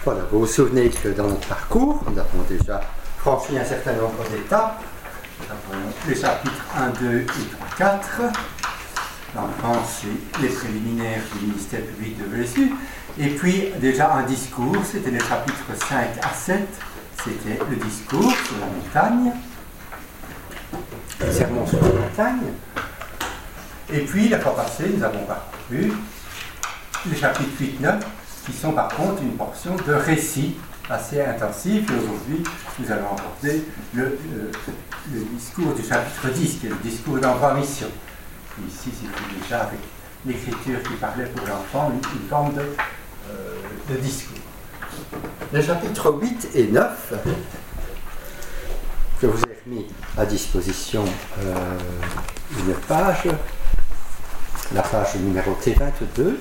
Voilà, vous vous souvenez que dans notre parcours, nous avons déjà franchi un certain nombre d'étapes. Nous avons les chapitres 1, 2 et 4. L'enfance et les préliminaires du ministère public de Jésus. Et puis déjà un discours, c'était les chapitres 5 à 7. C'était le discours sur la montagne. Le sermon sur la montagne. Et puis, la fois passée, nous avons parcouru les chapitres 8-9, qui sont par contre une portion de récit assez intensif. Et aujourd'hui, nous allons aborder le discours du chapitre 10, qui est le discours d'envoi-mission. Ici, c'était déjà avec l'écriture qui parlait pour l'enfant, une forme de discours. Les chapitres 8 et 9, je vous ai mis à disposition une page, la page numérotée 22.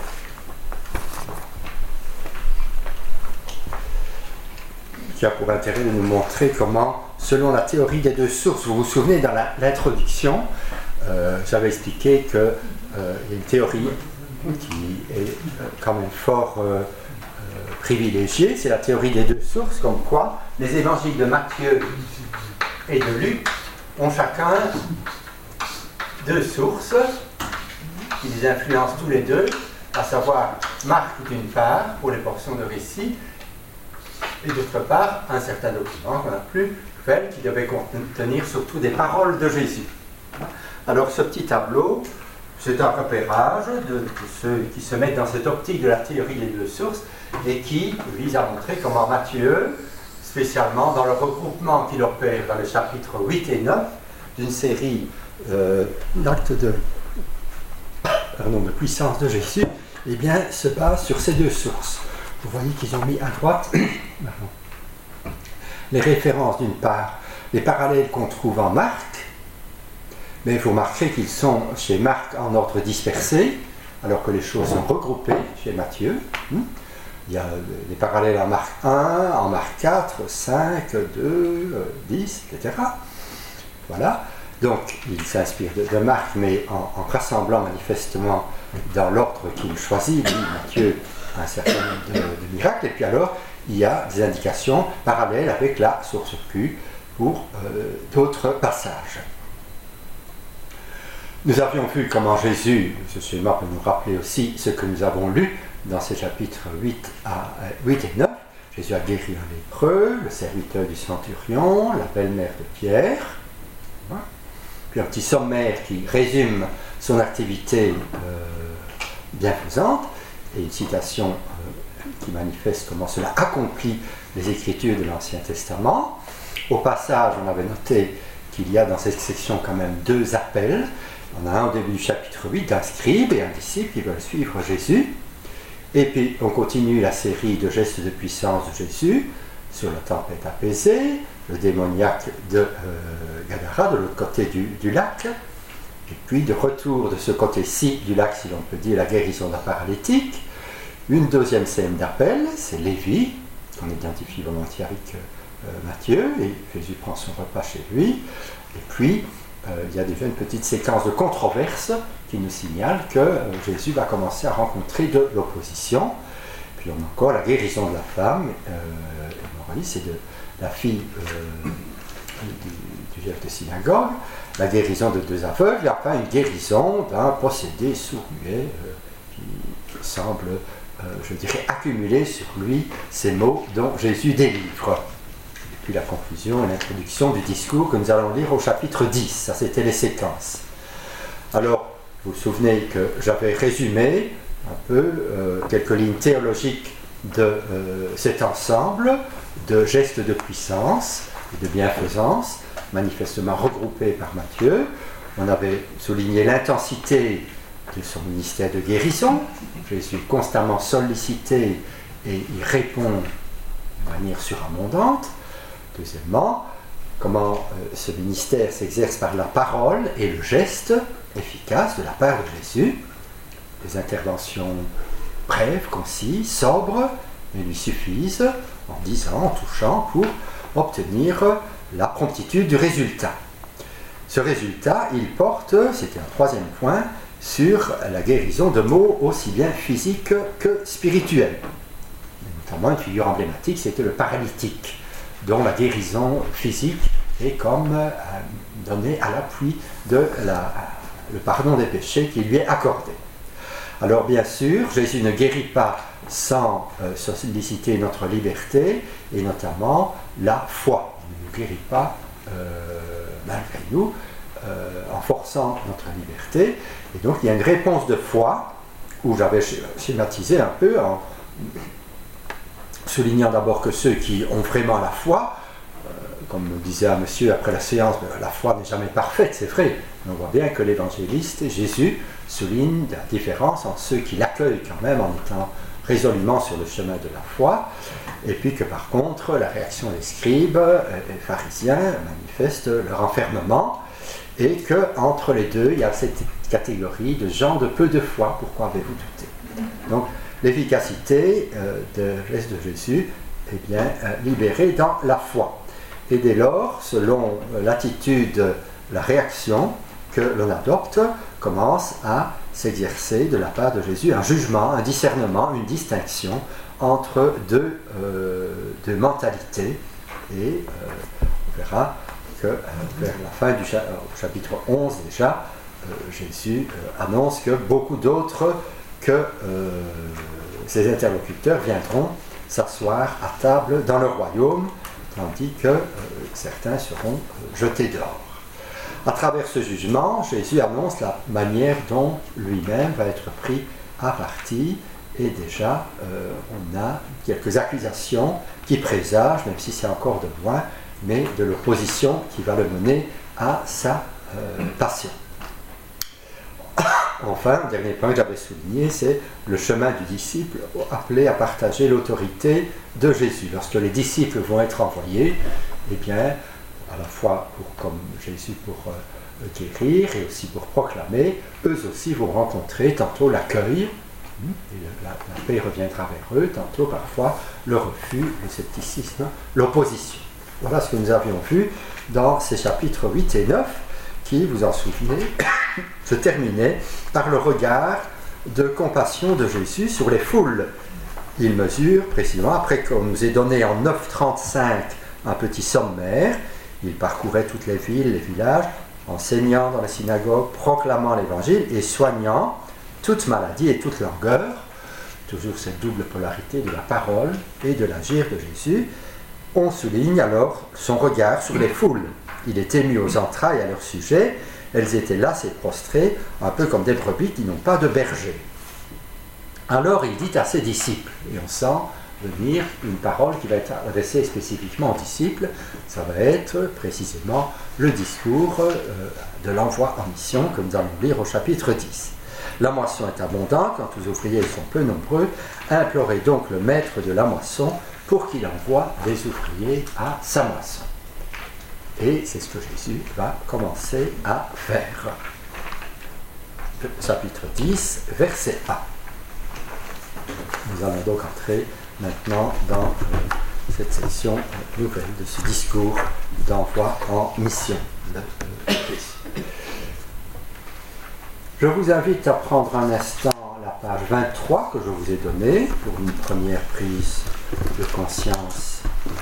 Qui a pour intérêt de nous montrer comment, selon la théorie des deux sources, vous vous souvenez dans l'introduction, j'avais expliqué qu'il y a une théorie qui est quand même fort privilégiée, c'est la théorie des deux sources, comme quoi les évangiles de Matthieu et de Luc ont chacun deux sources qui les influencent tous les deux, à savoir Marc d'une part pour les portions de récit, et d'autre part un certain document qu'on a plus fait, qui devait contenir surtout des paroles de Jésus. Alors ce petit tableau, c'est un repérage de ceux qui se mettent dans cette optique de la théorie des deux sources et qui vise à montrer comment Matthieu, spécialement dans le regroupement qu'il opère dans les chapitres 8 et 9 d'une série d'actes de puissance de Jésus, eh bien, se base sur ces deux sources. Vous voyez qu'ils ont mis à droite les références d'une part, les parallèles qu'on trouve en Marc, mais il faut remarquer qu'ils sont chez Marc en ordre dispersé, alors que les choses sont regroupées chez Matthieu. Il y a des parallèles en Marc 1, en Marc 4, 5, 2, 10, etc. Voilà. Donc, il s'inspire de Marc, mais en rassemblant manifestement dans l'ordre qu'il choisit, lui, Matthieu, un certain nombre de miracles. Et puis alors, il y a des indications parallèles avec la source Q pour d'autres passages. Nous avions vu comment Jésus, ce schéma peut nous rappeler aussi ce que nous avons lu dans ces chapitres 8 et 9. Jésus a guéri un lépreux, le serviteur du centurion, la belle-mère de Pierre. Puis un petit sommaire qui résume son activité bienfaisante, et une citation qui manifeste comment cela accomplit les Écritures de l'Ancien Testament. Au passage, on avait noté qu'il y a dans cette section quand même deux appels. On a un au début du chapitre 8 d'un scribe et un disciple qui veulent suivre Jésus. Et puis on continue la série de gestes de puissance de Jésus sur la tempête apaisée, le démoniaque de Gadara de l'autre côté du lac, et puis de retour de ce côté-ci du lac, si l'on peut dire, la guérison d'un paralytique. Une deuxième scène d'appel, c'est Lévi, qu'on identifie volontiers avec Matthieu, et Jésus prend son repas chez lui. Et puis, il y a déjà une petite séquence de controverse qui nous signale que Jésus va commencer à rencontrer de l'opposition. Puis on a encore la guérison de la femme, c'est de la fille du chef de synagogue, la guérison de deux aveugles, et enfin une guérison d'un possédé sourd-muet qui semble, je dirais, accumuler sur lui ces mots dont Jésus délivre. Et puis la conclusion et l'introduction du discours que nous allons lire au chapitre 10, ça c'était les séquences. Alors, vous vous souvenez que j'avais résumé un peu quelques lignes théologiques de cet ensemble de gestes de puissance et de bienfaisance, manifestement regroupés par Matthieu. On avait souligné l'intensité de son ministère de guérison. Jésus est constamment sollicité et il répond de manière surabondante. Deuxièmement, comment ce ministère s'exerce par la parole et le geste efficace de la part de Jésus. Des interventions brèves, concises, sobres, mais lui suffisent en disant, en touchant, pour obtenir la promptitude du résultat. Ce résultat, il porte, c'était un troisième point, sur la guérison de maux aussi bien physiques que spirituels. notamment une figure emblématique, c'était le paralytique, dont la guérison physique est comme donnée à l'appui de le pardon des péchés qui lui est accordé. Alors bien sûr, Jésus ne guérit pas sans solliciter notre liberté, et notamment la foi. Il ne guérit pas malgré nous, en forçant notre liberté. Et donc il y a une réponse de foi, où j'avais schématisé un peu, en soulignant d'abord que ceux qui ont vraiment la foi, comme me disait un monsieur après la séance, la foi n'est jamais parfaite, c'est vrai, mais on voit bien que l'évangéliste, Jésus, souligne la différence entre ceux qui l'accueillent quand même en étant résolument sur le chemin de la foi, et puis que par contre la réaction des scribes et pharisiens manifeste leur enfermement, et qu'entre les deux il y a cette catégorie de gens de peu de foi. Pourquoi avez-vous douté? Donc l'efficacité de geste de Jésus est bien libérée dans la foi. Et dès lors, selon l'attitude, la réaction que l'on adopte, commence à s'exercer de la part de Jésus un jugement, un discernement, une distinction entre deux mentalités. Et on verra que vers la fin du chapitre 11 déjà, Jésus annonce que beaucoup d'autres que ses interlocuteurs viendront s'asseoir à table dans le royaume, tandis que certains seront jetés dehors. À travers ce jugement, Jésus annonce la manière dont lui-même va être pris à partie, et déjà on a quelques accusations qui présagent, même si c'est encore de loin, mais de l'opposition qui va le mener à sa passion. Enfin, le dernier point que j'avais souligné, c'est le chemin du disciple appelé à partager l'autorité de Jésus. Lorsque les disciples vont être envoyés, eh bien, à la fois comme Jésus pour guérir et aussi pour proclamer, eux aussi vont rencontrer tantôt l'accueil, et la paix reviendra vers eux, tantôt parfois le refus, le scepticisme, l'opposition. Voilà ce que nous avions vu dans ces chapitres 8 et 9, qui, vous en souvenez, se terminaient par le regard de compassion de Jésus sur les foules. Il mesure précisément, après qu'on nous ait donné en 9:35 un petit sommaire, il parcourait toutes les villes, les villages, enseignant dans les synagogues, proclamant l'évangile et soignant toute maladie et toute langueur. Toujours cette double polarité de la parole et de l'agir de Jésus. On souligne alors son regard sur les foules. Il est ému aux entrailles à leur sujet. Elles étaient lassées et prostrées, un peu comme des brebis qui n'ont pas de berger. Alors il dit à ses disciples, et on sent venir une parole qui va être adressée spécifiquement aux disciples, ça va être précisément le discours de l'envoi en mission que nous allons lire au chapitre 10. La moisson est abondante, quand les ouvriers sont peu nombreux, implorez donc le maître de la moisson pour qu'il envoie des ouvriers à sa moisson. Et c'est ce que Jésus va commencer à faire. Chapitre 10, verset 1. Nous allons donc entrer maintenant dans cette section nouvelle de ce discours d'envoi en mission. Je vous invite à prendre un instant la page 23 que je vous ai donnée pour une première prise de conscience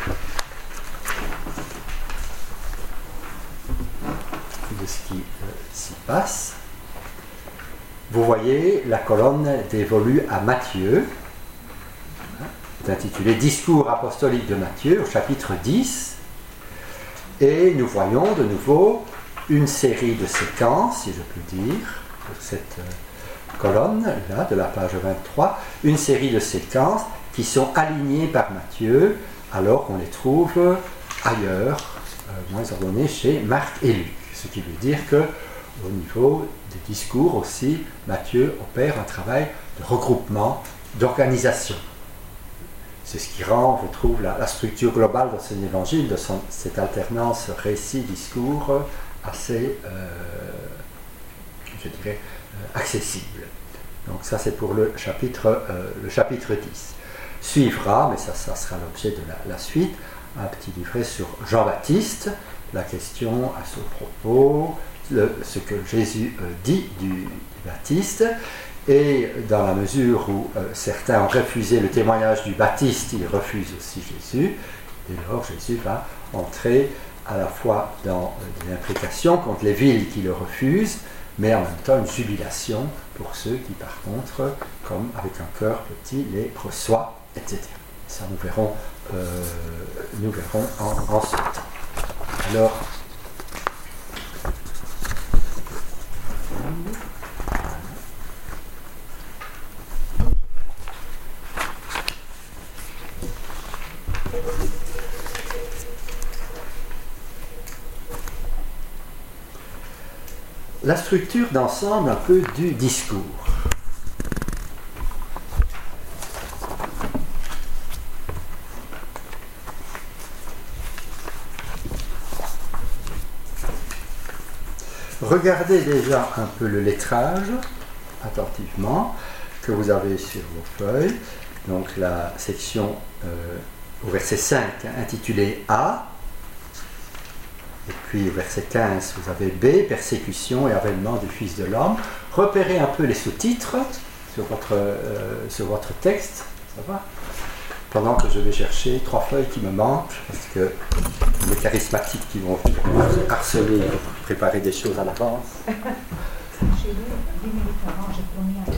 de ce qui s'y passe. Vous voyez la colonne dévolue à Matthieu, intitulée Discours apostolique de Matthieu, au chapitre 10, et nous voyons de nouveau une série de séquences, si je puis dire, sur cette colonne, là, de la page 23, une série de séquences qui sont alignées par Matthieu, alors qu'on les trouve ailleurs, moins ordonnées chez Marc et Luc. Ce qui veut dire que au niveau des discours aussi, Matthieu opère un travail de regroupement, d'organisation. C'est ce qui rend, je trouve, la structure globale de son évangile, de cette alternance récit-discours assez, je dirais, accessible. Donc ça c'est pour le chapitre 10. Suivra, mais ça sera l'objet de la suite, un petit livret sur Jean-Baptiste, la question à ce propos, ce que Jésus dit du Baptiste, Et dans la mesure où certains ont refusé le témoignage du Baptiste, ils refusent aussi Jésus. Dès lors, Jésus va entrer à la fois dans des imprécations contre les villes qui le refusent, mais en même temps une jubilation pour ceux qui, par contre, comme avec un cœur petit, les reçoivent, etc. Ça, nous verrons en ce temps. Alors, la structure d'ensemble un peu du discours. Regardez déjà un peu le lettrage, attentivement, que vous avez sur vos feuilles. Donc la section au verset 5 intitulée A. Et puis au verset 15, vous avez B, persécution et avènement du Fils de l'homme. Repérez un peu les sous-titres sur votre texte, ça va ? Pendant que je vais chercher 3 feuilles qui me manquent, parce que les charismatiques qui vont harceler pour préparer des choses à l'avance. Chez lui, 10 minutes avant, j'ai promis à lui.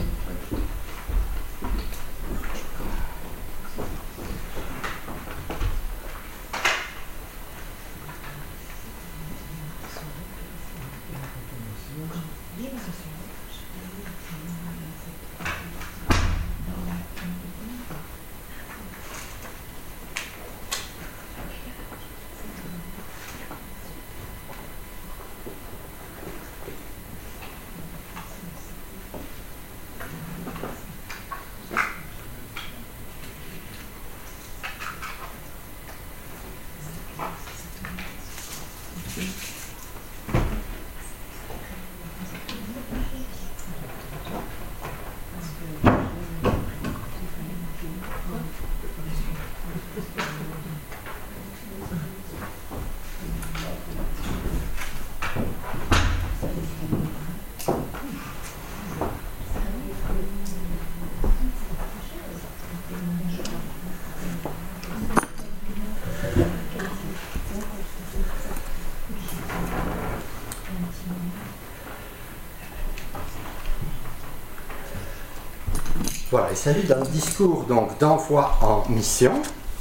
Voilà, il s'agit d'un discours donc d'envoi en mission.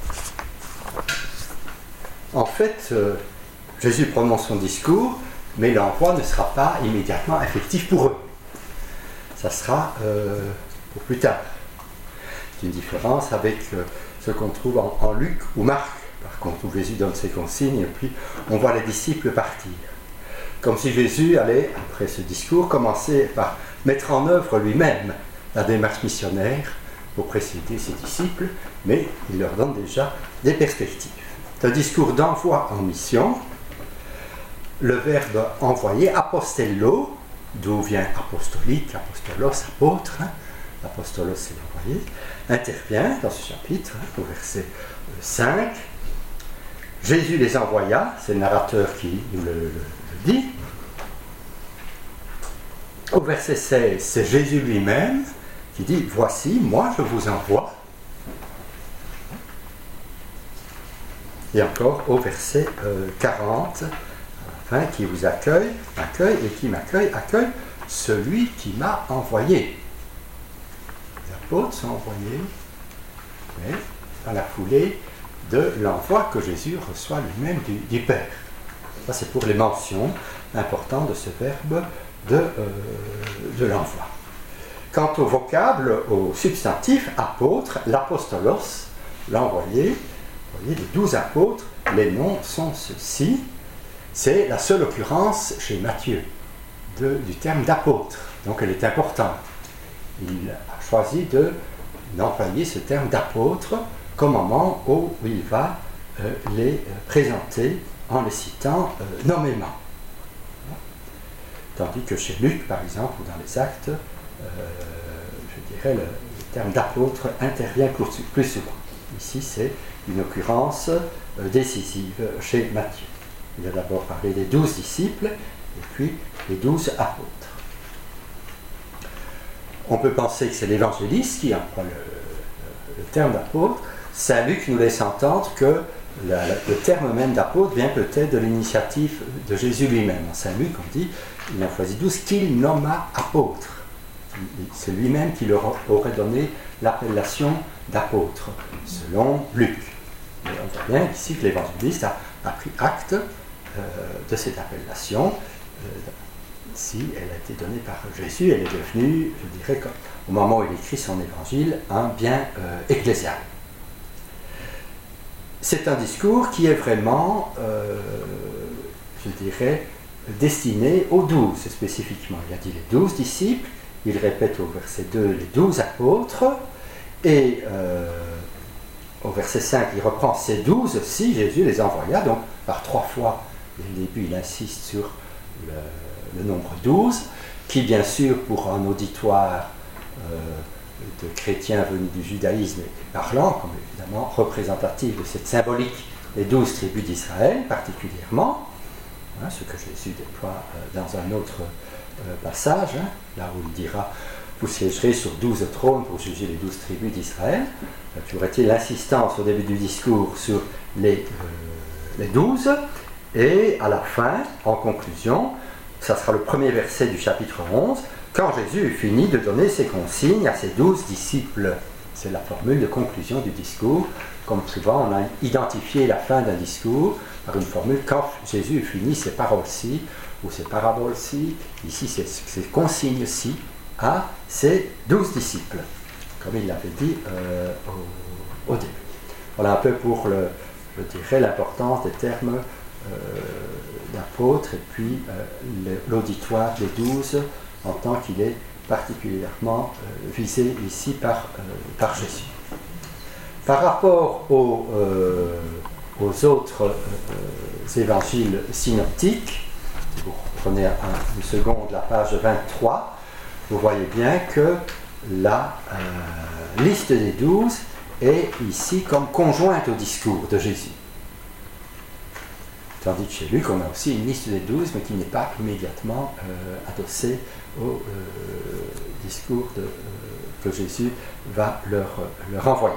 En fait, Jésus prononce son discours, mais l'envoi ne sera pas immédiatement effectif pour eux. Ça sera pour plus tard. C'est une différence avec ce qu'on trouve en Luc ou Marc, par contre, où Jésus donne ses consignes et puis on voit les disciples partir. Comme si Jésus allait, après ce discours, commencer par mettre en œuvre lui-même la démarche missionnaire pour précéder ses disciples, mais il leur donne déjà des perspectives. C'est un discours d'envoi en mission. Le verbe envoyer, apostello, d'où vient apostolique, apostolos, apôtre, l'apostolos c'est l'envoyé, intervient dans ce chapitre, au verset 5. Jésus les envoya, c'est le narrateur qui nous le dit. Au verset 16, c'est Jésus lui-même qui dit « Voici, moi je vous envoie ». Et encore au verset 40, à la fin, qui vous accueille, et qui m'accueille, accueille celui qui m'a envoyé. Les apôtres sont envoyés, mais dans la foulée de l'envoi que Jésus reçoit lui-même du Père. Ça c'est pour les mentions importantes de ce verbe de l'envoi. Quant au vocable, au substantif apôtre, l'apostolos, l'envoyé, vous voyez, les 12 apôtres, les noms sont ceux-ci. C'est la seule occurrence chez Matthieu du terme d'apôtre, donc elle est importante. Il a choisi d'employer ce terme d'apôtre qu'au moment où il va les présenter en les citant nommément. Tandis que chez Luc, par exemple, ou dans les Actes, je dirais le terme d'apôtre intervient plus souvent. Ici, c'est une occurrence décisive chez Matthieu. Il a d'abord parlé des 12 disciples et puis les 12 apôtres. On peut penser que c'est l'évangéliste qui emploie le terme d'apôtre. Saint Luc nous laisse entendre que le terme même d'apôtre vient peut-être de l'initiative de Jésus lui-même. Dans Saint Luc, on dit, il en choisit 12 qu'il nomma apôtres. C'est lui-même qui leur aurait donné l'appellation d'apôtre, selon Luc. Et on voit bien ici que l'évangéliste a pris acte de cette appellation. Si elle a été donnée par Jésus, elle est devenue, je dirais, au moment où il écrit son évangile, un bien ecclésial. C'est un discours qui est vraiment, je dirais, destiné aux 12 spécifiquement. Il a dit les 12 disciples, il répète au verset 2 les 12 apôtres, et au verset 5, il reprend ces 12 aussi, Jésus les envoya, donc par 3 fois, dès le début, il insiste sur le nombre 12, qui bien sûr, pour un auditoire de chrétiens venus du judaïsme et parlant, comme évidemment représentatif de cette symbolique des 12 tribus d'Israël particulièrement, hein, ce que Jésus déploie dans un autre passage, hein, là où il dira « Vous siégerez sur 12 trônes pour juger les 12 tribus d'Israël ». Toujours est-il l'insistance au début du discours sur les 12, et à la fin, en conclusion, ça sera le premier verset du chapitre 11, quand Jésus eut fini de donner ses consignes à ses 12 disciples. C'est la formule de conclusion du discours. Comme souvent, on a identifié la fin d'un discours par une formule quand Jésus eut fini ses paroles-ci ou ses paraboles-ci, ici ces consignes-ci, à ses 12 disciples, comme il l'avait dit au début. Voilà un peu pour, je dirais, l'importance des termes d'apôtre et puis l'auditoire des 12 en tant qu'il est particulièrement visé ici par Jésus. Par rapport aux autres évangiles synoptiques, si vous prenez une seconde la page 23, vous voyez bien que la liste des 12 est ici comme conjointe au discours de Jésus. Tandis que chez Luc, on a aussi une liste des 12, mais qui n'est pas immédiatement adossée au discours que Jésus va leur envoyer.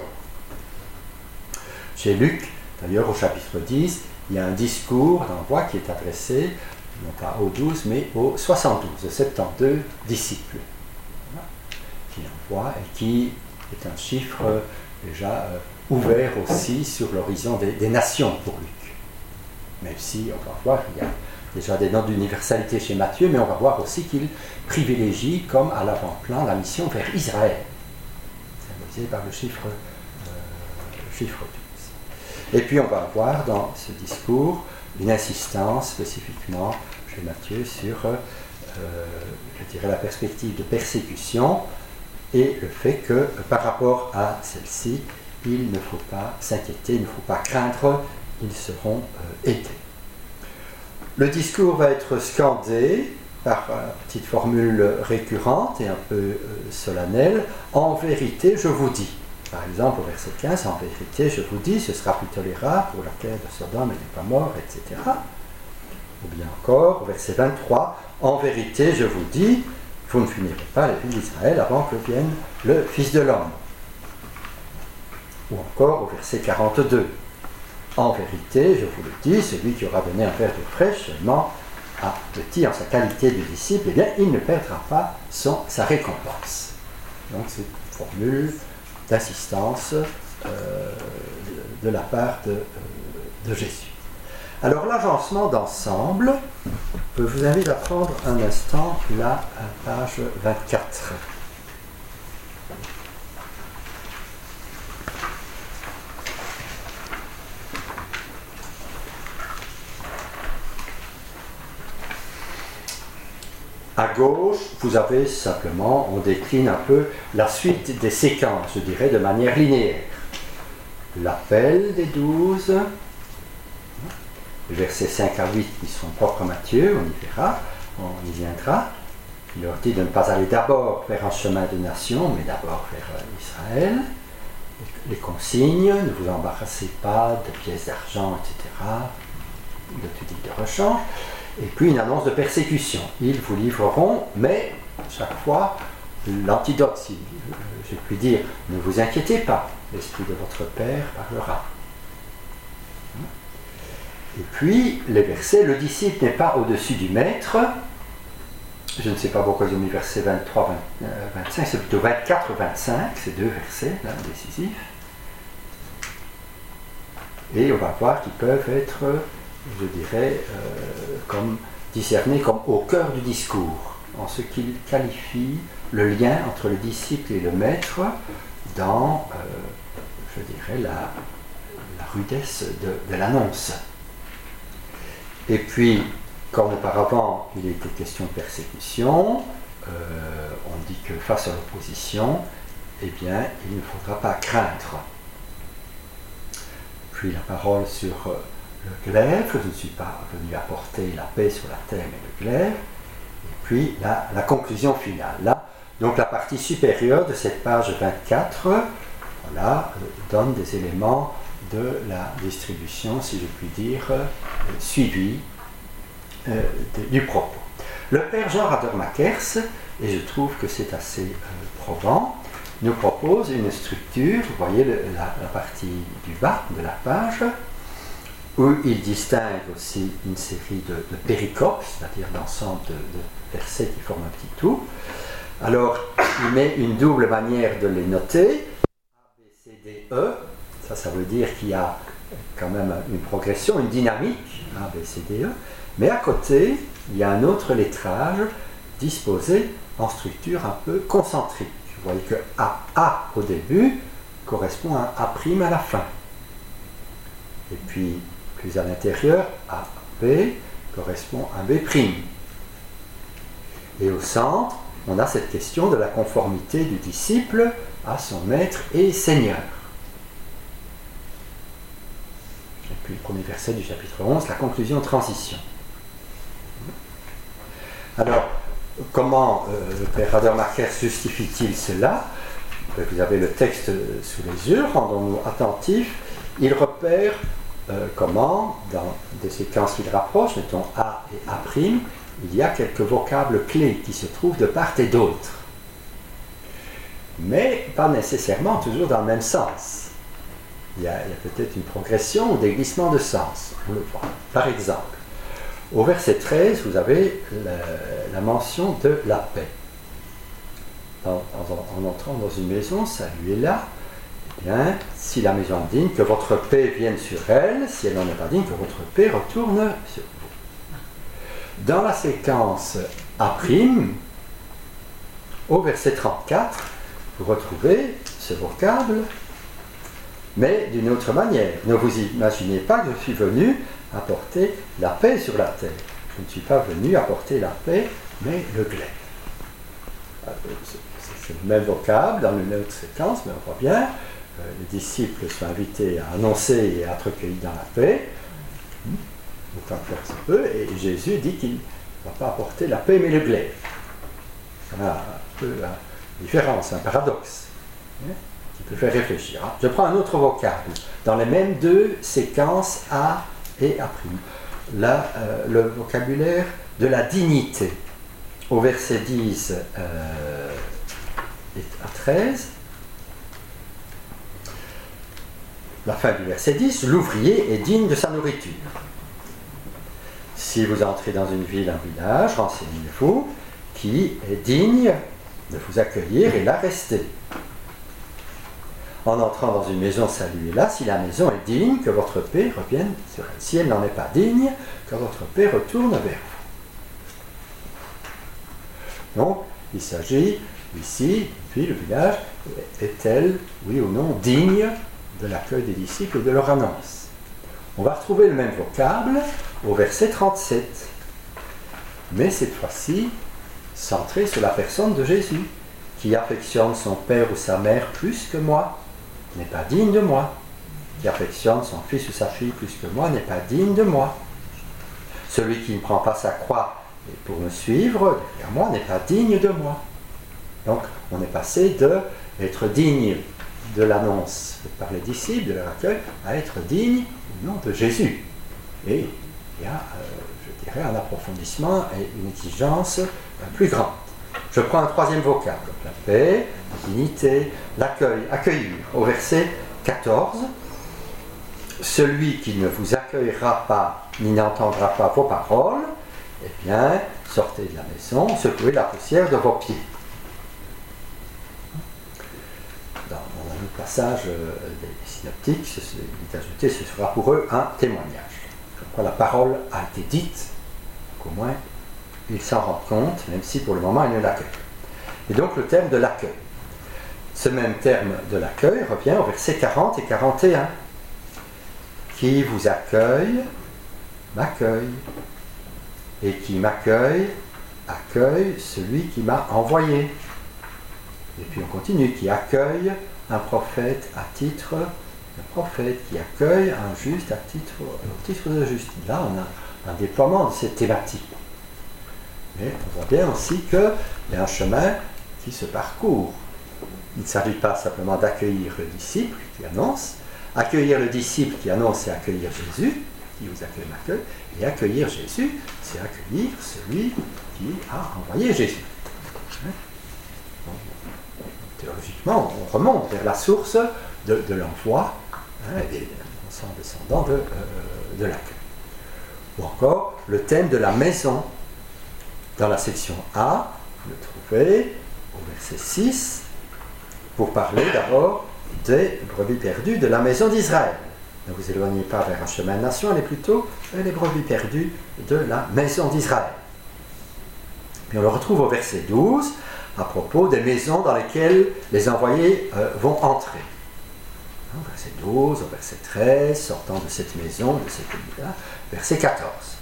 Chez Luc, d'ailleurs, au chapitre 10, il y a un discours d'envoi qui est adressé, non pas aux 12, mais aux 72, aux 72 disciples, qui envoie et qui est un chiffre déjà ouvert aussi sur l'horizon des nations pour Luc. Même si, on va voir, il y a déjà des noms d'universalité chez Matthieu, mais on va voir aussi qu'il privilégie comme à l'avant-plan la mission vers Israël, symbolisé par le chiffre 12. Et puis on va voir dans ce discours une insistance spécifiquement chez Matthieu sur, je dirais, la perspective de persécution et le fait que par rapport à celle-ci, il ne faut pas s'inquiéter, il ne faut pas craindre, ils seront aidés. Le discours va être scandé par une petite formule récurrente et un peu solennelle. En vérité, je vous dis. Par exemple, au verset 15, en vérité, je vous dis, ce sera plus tolérable pour la terre de Sodome et n'est pas mort, etc. Ou bien encore, au verset 23, en vérité, je vous dis, vous ne finirez pas les villes d'Israël avant que vienne le Fils de l'homme. Ou encore, au verset 42, en vérité, je vous le dis, celui qui aura donné un verre d'eau fraîche seulement à petit en sa qualité de disciple, eh bien, il ne perdra pas sa récompense. Donc, c'est une formule d'assistance de la part de Jésus. Alors, l'agencement d'ensemble, je vous invite à prendre un instant la page 24. À gauche, vous avez simplement, on décline un peu la suite des séquences, je dirais, de manière linéaire. L'appel des 12, les versets 5 à 8 qui sont propres à Matthieu, on y verra, on y viendra. Il leur dit de ne pas aller d'abord vers un chemin de nation, mais d'abord vers Israël. Les consignes, ne vous embarrassez pas de pièces d'argent, etc., de tout type de rechange. Et puis une annonce de persécution. Ils vous livreront, mais chaque fois, l'antidote, si je puis dire, ne vous inquiétez pas, l'Esprit de votre Père parlera. Et puis, les versets, le disciple n'est pas au-dessus du maître. Je ne sais pas pourquoi ils ont mis versets 23, 25, c'est plutôt 24, 25, ces deux versets, là, décisifs. Et on va voir qu'ils peuvent être, je dirais, comme discernés comme au cœur du discours, en ce qu'ils qualifient le lien entre le disciple et le maître dans, je dirais, la rudesse de l'annonce. Et puis, comme auparavant, il était question de persécution, on dit que face à l'opposition, eh bien, il ne faudra pas craindre. Puis la parole sur le glaive, je ne suis pas venu apporter la paix sur la terre, mais le glaive. Et puis la conclusion finale. Là, donc la partie supérieure de cette page 24, voilà, donne des éléments de la distribution, si je puis dire, suivie du propos. Le père Jean Radermakers, et je trouve que c'est assez probant, nous propose une structure, vous voyez la partie du bas de la page, où il distingue aussi une série de péricopes, c'est-à-dire d'ensemble de versets qui forment un petit tout. Alors, il met une double manière de les noter, A, B, C, D, E, ça veut dire qu'il y a quand même une progression, une dynamique, A, B, C, D, E, mais à côté, il y a un autre lettrage disposé en structure un peu concentrique. Vous voyez que A au début correspond à A' à la fin. Et puis, plus à l'intérieur, AB correspond à B'. Et au centre, on a cette question de la conformité du disciple à son maître et Seigneur. Et puis le premier verset du chapitre 11, la conclusion transition. Alors, comment le père Radermakers justifie-t-il cela? Vous avez le texte sous les yeux, rendons-nous attentifs. Il repère comment, dans des séquences qu'il rapproche, mettons A et A', il y a quelques vocables clés qui se trouvent de part et d'autre. Mais pas nécessairement toujours dans le même sens. Il y a peut-être une progression ou des glissements de sens, on le voit. Par exemple, au verset 13, vous avez la mention de la paix. En entrant dans une maison, saluez-la. Eh bien, si la maison est digne, que votre paix vienne sur elle. Si elle n'en est pas digne, que votre paix retourne sur vous. Dans la séquence A', au verset 34, vous retrouvez ce vocable, mais d'une autre manière. Ne vous imaginez pas que je suis venu apporter la paix sur la terre. Je ne suis pas venu apporter la paix, mais le glaive. C'est le même vocable dans une autre séquence, mais on voit bien, les disciples sont invités à annoncer et à être recueillis dans la paix, autant que faire se peut, et Jésus dit qu'il ne va pas apporter la paix, mais le glaive. Voilà un peu la différence, un paradoxe, qui peut faire réfléchir. Je prends un autre vocable, dans les mêmes deux séquences A et A'. Là, le vocabulaire de la dignité. Au verset 10 et à 13, la fin du verset 10, l'ouvrier est digne de sa nourriture. Si vous entrez dans une ville, un village, renseignez-vous qui est digne de vous accueillir et là rester. En entrant dans une maison, saluez-la. Si la maison est digne, que votre paix revienne sur elle. Si elle n'en est pas digne, que votre paix retourne vers vous. Donc, il s'agit ici, puis le village, est-elle, oui ou non, digne de l'accueil des disciples et de leur annonce? On va retrouver le même vocable au verset 37, mais cette fois-ci centré sur la personne de Jésus, qui affectionne son père ou sa mère plus que moi, n'est pas digne de moi. Qui affectionne son fils ou sa fille plus que moi, n'est pas digne de moi. Celui qui ne prend pas sa croix pour me suivre, derrière moi, n'est pas digne de moi. Donc, on est passé d'être digne de l'annonce par les disciples, de leur accueil, à être digne au nom de Jésus. Et il y a, je dirais, un approfondissement et une exigence plus grande. Je prends un troisième vocable. Donc, la paix, la dignité, l'accueil, accueillir. Au verset 14, celui qui ne vous accueillera pas ni n'entendra pas vos paroles, eh bien, sortez de la maison, secouez la poussière de vos pieds. Dans un passage des synoptiques, il est ajouté, ce sera pour eux un témoignage. Je crois que la parole a été dite, qu'au moins ils s'en rendent compte, même si pour le moment ils ne l'accueillent. Et donc le terme de l'accueil. Ce même terme de l'accueil revient au verset 40 et 41. Qui vous accueille, m'accueille. Et qui m'accueille, accueille celui qui m'a envoyé. Et puis on continue, qui accueille un prophète à titre de prophète, qui accueille un juste à titre de juste. Là, on a un déploiement de cette thématique. Mais on voit bien aussi qu'il y a un chemin qui se parcourt. Il ne s'agit pas simplement d'accueillir le disciple qui annonce. Accueillir le disciple qui annonce, c'est accueillir Jésus, qui vous accueille m'accueille. Et accueillir Jésus, c'est accueillir celui qui a envoyé Jésus. Théologiquement, on remonte vers la source de l'envoi, et en descendant de l'accueil. Ou encore, le thème de la maison. Dans la section A, vous le trouvez au verset 6, pour parler d'abord des brebis perdues de la maison d'Israël. Ne vous éloignez pas vers un chemin de nation, elle est plutôt les brebis perdues de la maison d'Israël. Puis on le retrouve au verset 12, à propos des maisons dans lesquelles les envoyés vont entrer. Au verset 12, au verset 13, sortant de cette maison, de cette ville-là, verset 14.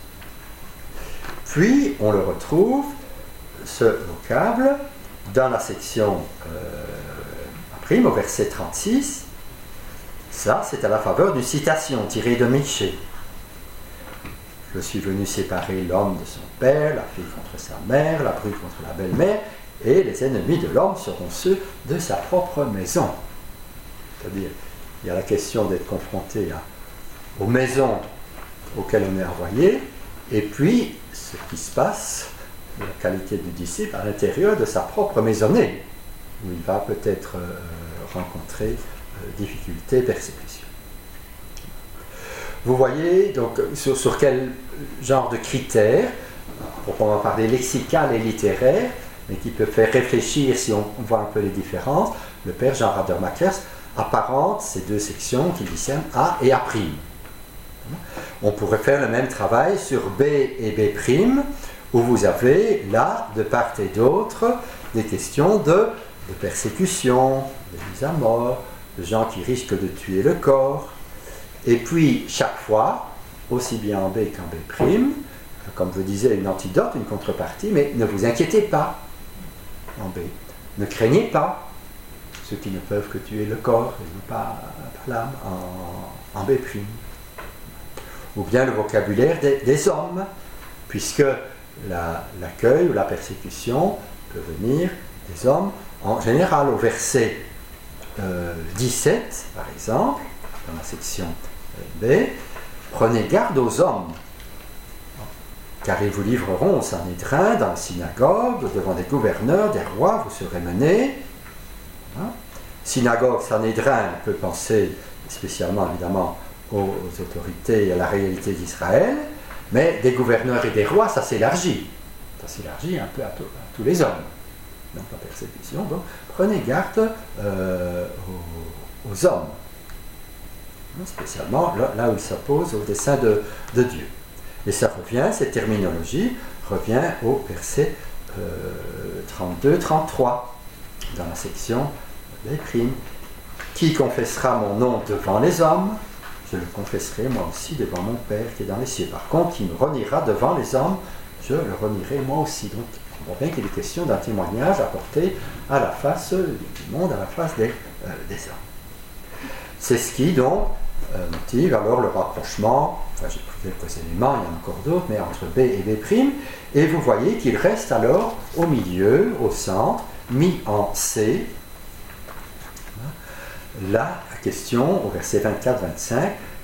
Puis, on le retrouve, ce vocable, dans la section prime, au verset 36. Ça, c'est à la faveur d'une citation tirée de Michée. Je suis venu séparer l'homme de son père, la fille contre sa mère, la bru contre la belle-mère, et les ennemis de l'homme seront ceux de sa propre maison. C'est-à-dire, il y a la question d'être confronté aux maisons auxquelles on est envoyé, et puis ce qui se passe, la qualité du disciple à l'intérieur de sa propre maisonnée, où il va peut-être rencontrer difficultés, persécutions. Vous voyez donc sur quel genre de critères, pour pouvoir parler lexical et littéraire, mais qui peut faire réfléchir si on voit un peu les différences, le père Jean Radermakers apparente ces deux sections qui discernent A et A'. On pourrait faire le même travail sur B et B', où vous avez là, de part et d'autre, des questions de persécution, de mise à mort, de gens qui risquent de tuer le corps. Et puis, chaque fois, aussi bien en B qu'en B', comme je disais, une antidote, une contrepartie, mais ne vous inquiétez pas en B. Ne craignez pas ceux qui ne peuvent que tuer le corps et non pas l'âme en B'. Ou bien le vocabulaire des hommes, puisque l'accueil ou la persécution peut venir des hommes en général. Au verset 17, par exemple, dans la section B, prenez garde aux hommes, car ils vous livreront au Sanhédrin, dans la synagogue, devant des gouverneurs, des rois, vous serez menés. Synagogue, Sanhédrin, on peut penser spécialement évidemment aux autorités et à la réalité d'Israël, mais des gouverneurs et des rois, ça s'élargit. Ça s'élargit un peu à tous les hommes. Donc la persécution, donc prenez garde aux hommes, spécialement là où ils s'opposent au dessein de Dieu. Et ça revient, cette terminologie revient au verset 32-33, dans la section des primes. Qui confessera mon nom devant les hommes, je le confesserai moi aussi devant mon Père qui est dans les cieux. Par contre, qui me reniera devant les hommes, je le renierai moi aussi. Donc, on voit bien qu'il est question d'un témoignage apporté à la face du monde, à la face des hommes. C'est ce qui, donc, motive alors le rapprochement, enfin j'ai pris quelques éléments, il y en a encore d'autres, mais entre B et B', et vous voyez qu'il reste alors au milieu, au centre, mis en C. Là, la question, au verset 24-25,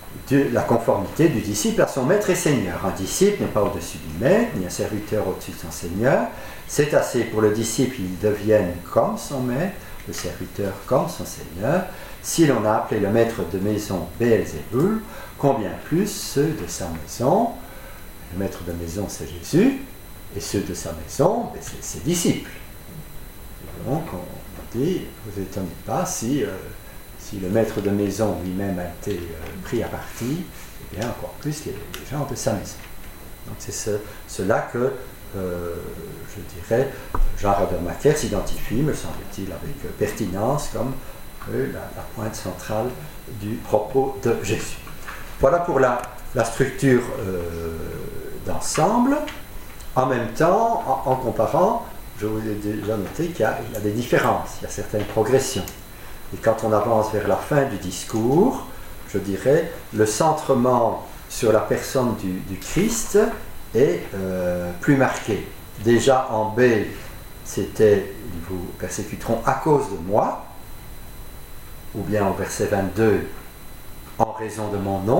de la conformité du disciple à son maître et seigneur. Un disciple n'est pas au-dessus du maître, ni un serviteur au-dessus de son seigneur. C'est assez pour le disciple, il devienne comme son maître, le serviteur comme son seigneur. Si l'on a appelé le maître de maison Béelzéboul, combien plus ceux de sa maison. Le maître de maison, c'est Jésus, et ceux de sa maison, c'est ses disciples. Et donc, on dit, vous étonnez pas si le maître de maison lui-même a été pris à partie, et bien encore plus les gens de sa maison. Donc c'est cela que, je dirais, Jean Rademacher s'identifie, me semble-t-il, avec pertinence, comme la pointe centrale du propos de Jésus. Voilà pour la structure d'ensemble. En même temps, en comparant, je vous ai déjà noté qu'il y a des différences, il y a certaines progressions. Et quand on avance vers la fin du discours, je dirais, le centrement sur la personne du Christ est plus marqué. Déjà en B, c'était « ils vous persécuteront à cause de moi », ou bien au verset 22, « en raison de mon nom ».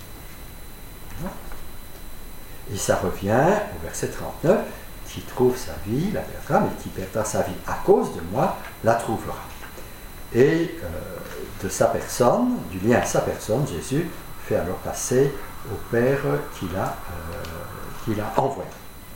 Et ça revient au verset 39, « qui trouve sa vie la perdra, mais qui perdra sa vie à cause de moi la trouvera ». Et de sa personne, du lien à sa personne, Jésus fait alors passer au Père qu'il a envoyé.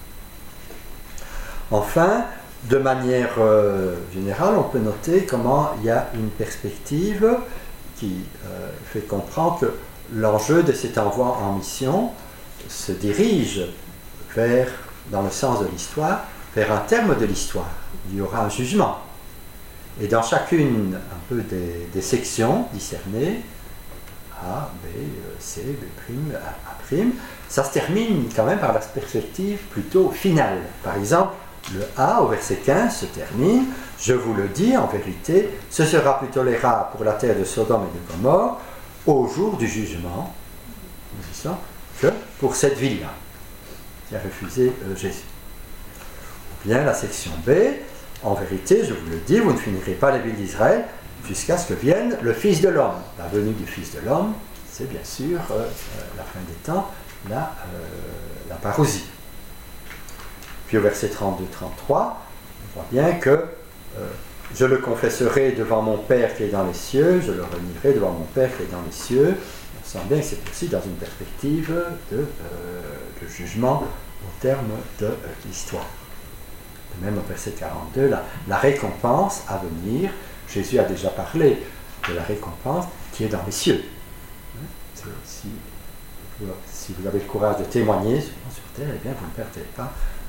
Enfin, de manière générale, on peut noter comment il y a une perspective qui fait comprendre que l'enjeu de cet envoi en mission se dirige dans le sens de l'histoire, vers un terme de l'histoire. Il y aura un jugement. Et dans chacune un peu des sections discernées, A, B, C, B', A', ça se termine quand même par la perspective plutôt finale. Par exemple, le A au verset 15 se termine, je vous le dis en vérité, ce sera plus tolérable pour la terre de Sodome et de Gomorrhe au jour du jugement, que pour cette ville-là, qui a refusé Jésus. Ou bien la section B, en vérité, je vous le dis, vous ne finirez pas les villes d'Israël jusqu'à ce que vienne le Fils de l'homme. La venue du Fils de l'homme, c'est bien sûr la fin des temps, la parousie. Puis au verset 32-33, on voit bien que je le confesserai devant mon Père qui est dans les cieux, je le renierai devant mon Père qui est dans les cieux. On sent bien que c'est aussi dans une perspective de jugement au terme de l'histoire. Même au verset 42, la récompense à venir, Jésus a déjà parlé de la récompense qui est dans les cieux. Si vous avez le courage de témoigner sur terre, eh bien vous ne perdez pas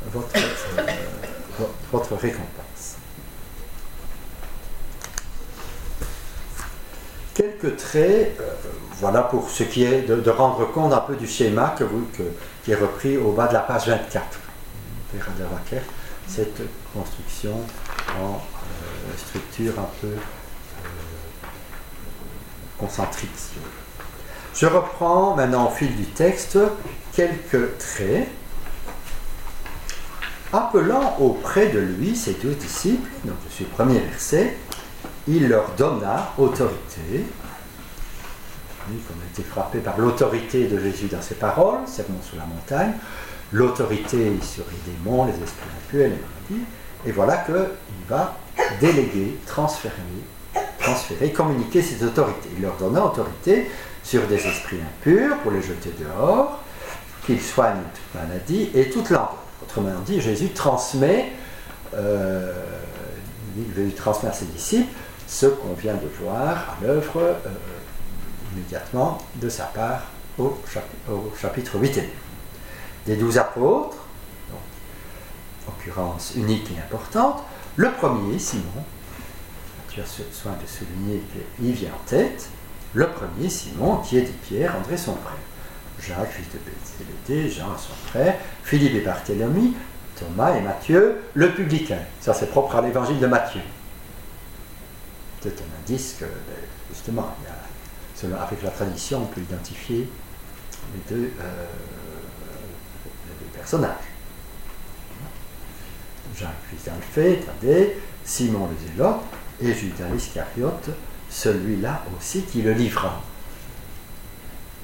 votre récompense. Quelques traits, voilà pour ce qui est de rendre compte un peu du schéma qui est repris au bas de la page 24. Cette construction en structure un peu concentrique. Je reprends maintenant au fil du texte quelques traits. Appelant auprès de lui ses 2 disciples, donc je suis au premier verset, il leur donna autorité. On a été frappé par l'autorité de Jésus dans ses paroles, sermon sur la montagne, l'autorité sur les démons, les esprits impurs, les maladies, et voilà qu'il va déléguer, transférer, communiquer ses autorités. Il leur donna autorité sur des esprits impurs pour les jeter dehors, qu'ils soignent toute maladie et toute langue. Autrement dit, Jésus transmet à ses disciples ce qu'on vient de voir à l'œuvre immédiatement de sa part au chapitre 8. Des 12 apôtres, donc, occurrence unique et importante. Le premier, Simon, tu as soin de souligner qu'il vient en tête. Le premier, Simon, qui est dit Pierre, André son frère. Jacques, fils de Zébédée, Jean, son frère, Philippe et Barthélemy, Thomas et Matthieu, le publicain. Ça, c'est propre à l'évangile de Matthieu. C'est un indice que, justement, avec la tradition, on peut identifier les deux personnages. Jacques, fils d'Alphée, Thaddée, Simon le Zélote, et Judas l'Iscariote, celui-là aussi qui le livra.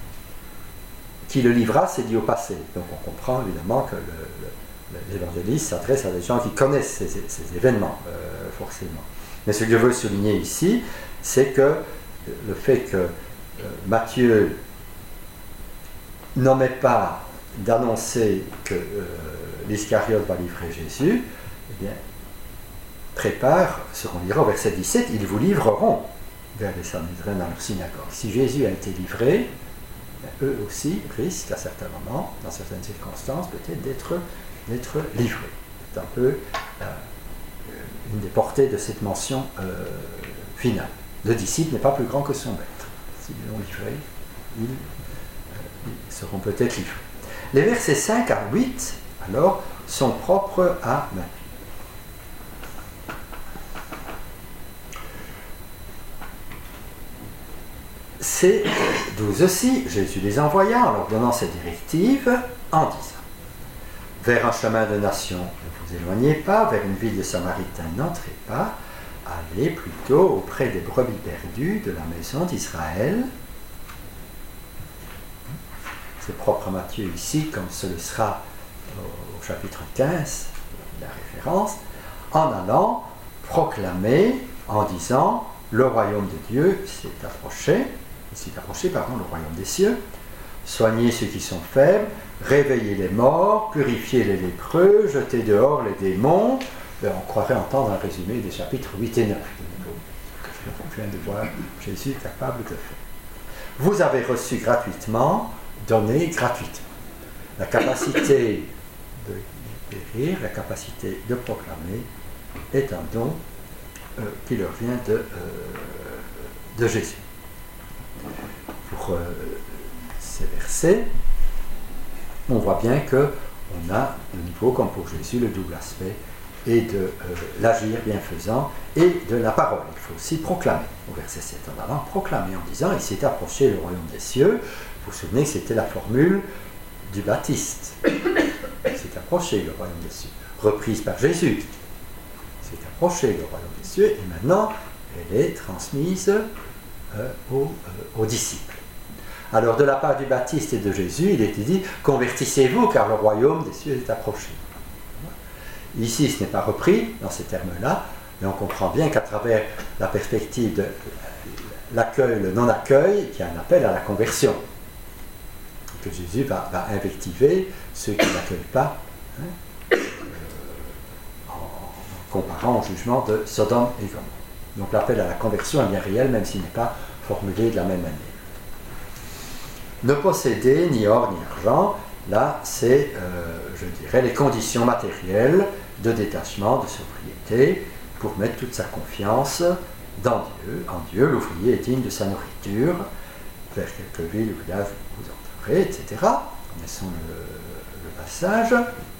qui le livra, c'est dit au passé. Donc on comprend évidemment que l'évangéliste s'adresse à des gens qui connaissent ces événements, forcément. Mais ce que je veux souligner ici, c'est que le fait que Matthieu n'omet pas d'annoncer que l'Iscariote va livrer Jésus, eh bien, prépare ce qu'on lira au verset 17, ils vous livreront vers les Sanhédrins dans leur synagogue. Si Jésus a été livré, eux aussi risquent à certains moments, dans certaines circonstances, peut-être d'être livrés. C'est un peu une des portées de cette mention finale. Le disciple n'est pas plus grand que son maître. S'ils l'ont livré, ils seront peut-être livrés. Les versets 5 à 8, alors, sont propres à Matthieu. Ces 12 aussi, Jésus les envoya en leur donnant ces directives en disant: vers un chemin de nation, ne vous éloignez pas, vers une ville de Samaritains, n'entrez pas, allez plutôt auprès des brebis perdues de la maison d'Israël. C'est propre à Matthieu ici, comme ce le sera au chapitre 15, la référence, en allant proclamer, en disant: le royaume de Dieu s'est approché, le royaume des cieux, soignez ceux qui sont faibles, réveillez les morts, purifiez les lépreux, jetez dehors les démons. On croirait entendre un résumé des chapitres 8 et 9, que je viens de voir Jésus capable de faire. Vous avez reçu gratuitement, donné gratuitement. La capacité de guérir, la capacité de proclamer est un don qui leur vient de Jésus. Pour ces versets, on voit bien qu'on a de nouveau, comme pour Jésus, le double aspect et de l'agir bienfaisant et de la parole. Il faut aussi proclamer. Au verset 7, en allant proclamer en disant: il s'est approché le royaume des cieux. Vous vous souvenez que c'était la formule du Baptiste. Il s'est approché le royaume des cieux, reprise par Jésus. Il s'est approché le royaume des cieux et maintenant elle est transmise aux disciples. Alors de la part du Baptiste et de Jésus, il était dit: convertissez-vous car le royaume des cieux est approché. Ici, ce n'est pas repris dans ces termes-là, mais on comprend bien qu'à travers la perspective de l'accueil, le non-accueil, il y a un appel à la conversion. Que Jésus va invectiver ceux qui n'accueillent pas, en comparant au jugement de Sodome et Gomorrhe. Donc l'appel à la conversion est bien réel, même s'il n'est pas formulé de la même manière. Ne posséder ni or ni argent, là c'est, je dirais, les conditions matérielles de détachement, de sobriété, pour mettre toute sa confiance dans Dieu. En Dieu, l'ouvrier est digne de sa nourriture, vers quelques villes ou villages où vous entrerez, etc. Connaissons le passage.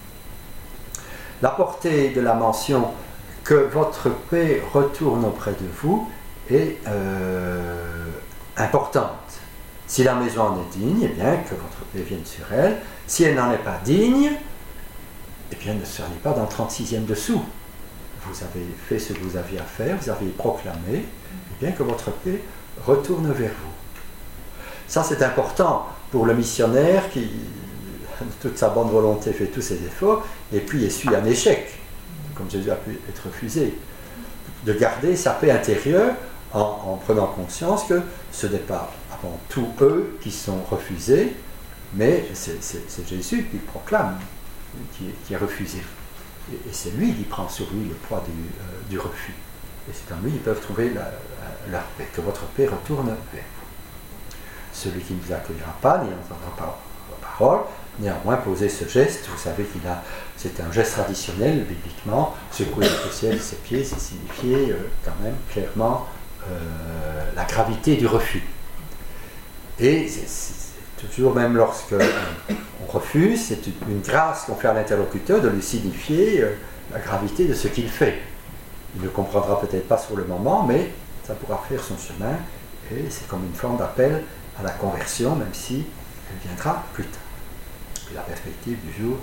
La portée de la mention que votre paix retourne auprès de vous est importante. Si la maison en est digne, eh bien que votre paix vienne sur elle. Si elle n'en est pas digne, eh bien ne soyez pas dans le 36e dessous. Vous avez fait ce que vous aviez à faire, vous avez proclamé, eh bien que votre paix retourne vers vous. Ça c'est important pour le missionnaire qui, de toute sa bonne volonté, fait tous ses efforts, et puis essuie un échec, comme Jésus a pu être refusé. De garder sa paix intérieure en prenant conscience que ce n'est pas avant tout eux qui sont refusés, mais c'est Jésus qui proclame, qui est refusé. Et c'est lui qui prend sur lui le poids du refus. Et c'est en lui qu'ils peuvent trouver leur paix, que votre paix retourne vers vous. Celui qui ne vous accueillera pas, n'y entendra pas vos paroles, néanmoins poser ce geste, vous savez c'est un geste traditionnel, bibliquement, secouer le poussière de ses pieds, c'est signifier quand même clairement la gravité du refus. Et c'est toujours, même lorsque on refuse, c'est une grâce qu'on fait à l'interlocuteur de lui signifier la gravité de ce qu'il fait. Il ne comprendra peut-être pas sur le moment, mais ça pourra faire son chemin, et c'est comme une forme d'appel à la conversion, même si elle viendra plus tard. Et la perspective du jour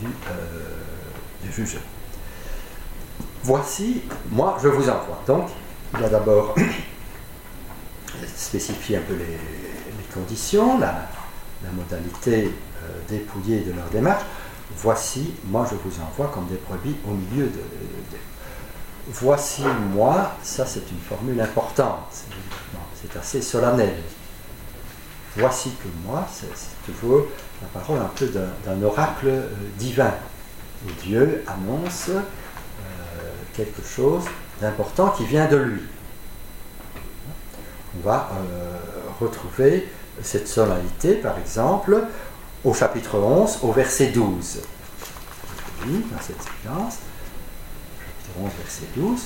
du jugement. Voici, moi je vous envoie. Donc, il a d'abord spécifié un peu les conditions, la modalité dépouillée de leur démarche. Voici, moi je vous envoie comme des brebis au milieu de... Voici moi, ça c'est une formule importante, c'est assez solennel. Voici que moi, c'est toujours la parole un peu d'un oracle divin. Et Dieu annonce quelque chose d'important qui vient de lui. On va retrouver cette solennité, par exemple, au chapitre 11, au verset 12. Je lis dans cette séquence, chapitre 11, verset 12.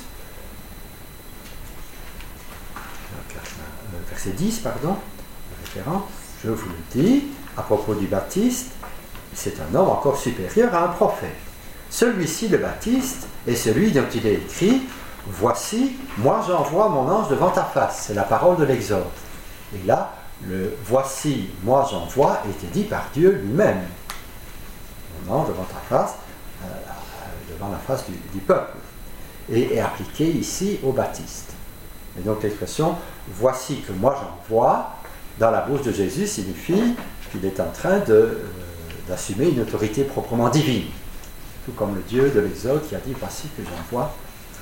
Verset 10, pardon, référent. Je vous le dis, à propos du Baptiste, c'est un homme encore supérieur à un prophète. Celui-ci, le Baptiste, est celui dont il est écrit « Voici, moi j'envoie mon ange devant ta face ». C'est la parole de l'Exode. Et là, le « Voici, moi j'envoie » était dit par Dieu lui-même. Mon ange devant ta face, devant la face du peuple. Et est appliqué ici au Baptiste. Et donc l'expression « Voici que moi j'envoie » dans la bouche de Jésus signifie qu'il est en train d'assumer une autorité proprement divine. Tout comme le Dieu de l'Exode qui a dit « Voici que j'envoie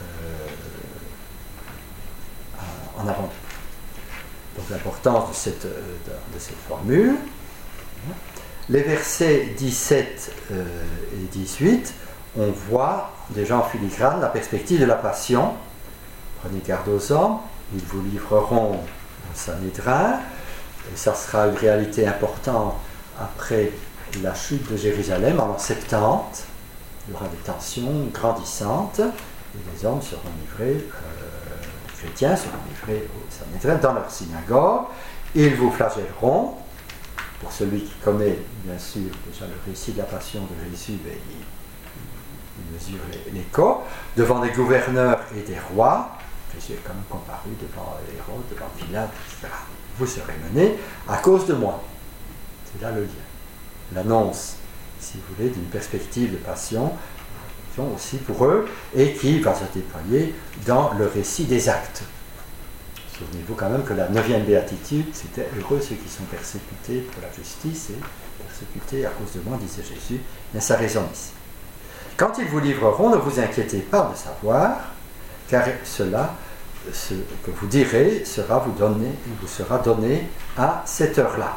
en avant ». Donc l'importance de cette formule. Les versets 17 et 18, on voit déjà en filigrane la perspective de la passion. Prenez garde aux hommes, ils vous livreront au Sanhédrin. Et ça sera une réalité importante après la chute de Jérusalem en l'an 70. Il y aura des tensions grandissantes et les hommes seront livrés, les chrétiens seront livrés au Sanhédrin dans leur synagogue. Ils vous flagelleront. Pour celui qui connaît bien sûr déjà le récit de la passion de Jésus, il mesure les cas, devant des gouverneurs et des rois. Jésus est quand même comparu devant Hérode, devant Pilate, etc. Vous serez menés à cause de moi. C'est là le lien. L'annonce, si vous voulez, d'une perspective de passion aussi pour eux et qui va se déployer dans le récit des actes. Souvenez-vous quand même que la 9e béatitude, c'était « Heureux ceux qui sont persécutés pour la justice et persécutés à cause de moi, disait Jésus. » Mais ça résonne ici. Quand ils vous livreront, ne vous inquiétez pas de savoir, car cela, ce que vous direz, vous sera donné à cette heure-là.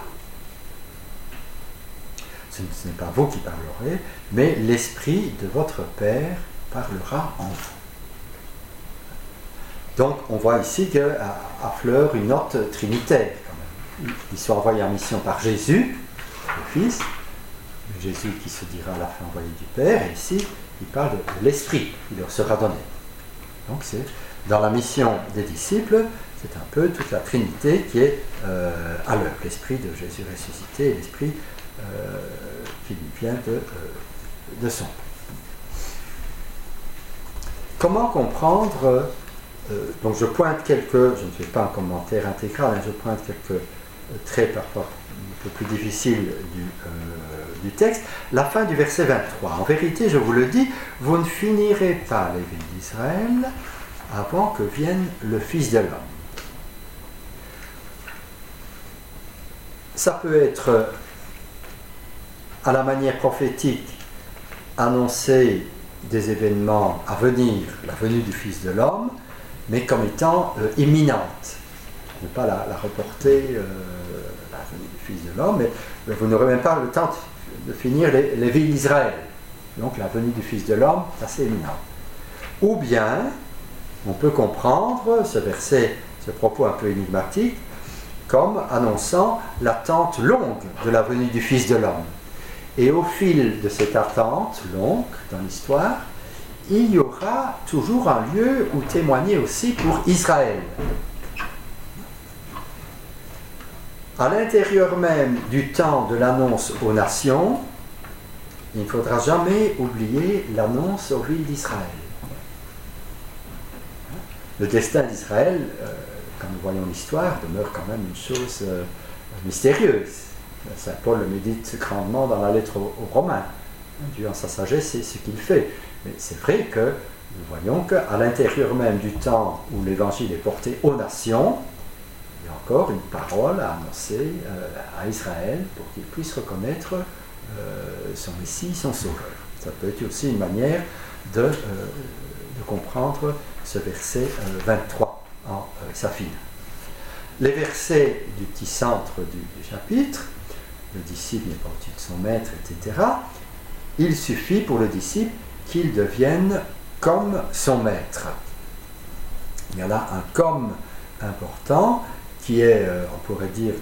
Ce n'est pas vous qui parlerez, mais l'Esprit de votre Père parlera en vous. Donc on voit ici qu'affleure une note trinitaire. Ils sont envoyés en mission par Jésus, le Fils, Jésus qui se dira à la fin envoyé du Père, et ici il parle de l'Esprit qui leur sera donné. Donc c'est dans la mission des disciples, c'est un peu toute la Trinité qui est à l'œuvre. L'Esprit de Jésus ressuscité et l'Esprit qui lui vient de son. Comment comprendre donc je pointe je ne fais pas un commentaire intégral, je pointe quelques traits parfois un peu plus difficiles du texte. La fin du verset 23. En vérité, je vous le dis, vous ne finirez pas les villes d'Israël avant que vienne le Fils de l'homme. Ça peut être à la manière prophétique annoncer des événements à venir, la venue du Fils de l'homme, mais comme étant imminente. Ne pas la reporter, la venue du Fils de l'homme, mais vous n'aurez même pas le temps de finir les villes d'Israël. Donc la venue du Fils de l'homme est assez imminente. Ou bien, on peut comprendre ce verset, ce propos un peu énigmatique, comme annonçant l'attente longue de la venue du Fils de l'homme. Et au fil de cette attente longue dans l'histoire, il y aura toujours un lieu où témoigner aussi pour Israël. À l'intérieur même du temps de l'annonce aux nations, il ne faudra jamais oublier l'annonce aux villes d'Israël. Le destin d'Israël, quand nous voyons l'histoire, demeure quand même une chose mystérieuse. Saint Paul le médite grandement dans la lettre aux Romains. Dieu en sa sagesse sait ce qu'il fait. Mais c'est vrai que nous voyons qu'à l'intérieur même du temps où l'évangile est porté aux nations, il y a encore une parole à annoncer à Israël pour qu'il puisse reconnaître son Messie, son Sauveur. Ça peut être aussi une manière de comprendre ce verset 23 en sa finale. Les versets du petit centre du chapitre, le disciple n'est pas au-dessus de son maître, etc. Il suffit pour le disciple qu'il devienne comme son maître. Il y en a un comme important qui est, on pourrait dire,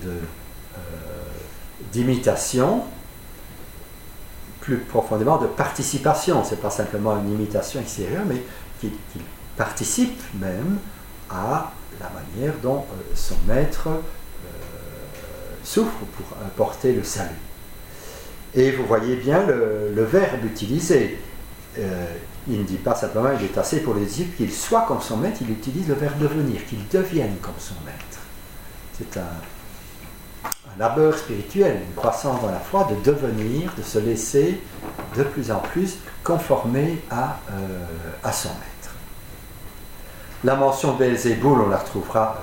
d'imitation, plus profondément de participation. Ce n'est pas simplement une imitation extérieure, mais qu'il participe même à la manière dont son maître souffre pour apporter le salut. Et vous voyez bien le verbe utilisé. Il ne dit pas simplement il est assez pour les disciples qu'il soit comme son maître, il utilise le verbe devenir, qu'il devienne comme son maître. C'est un labeur spirituel, une croissance dans la foi, de devenir, de se laisser de plus en plus conformer à son maître. La mention de Béelzéboul, on la retrouvera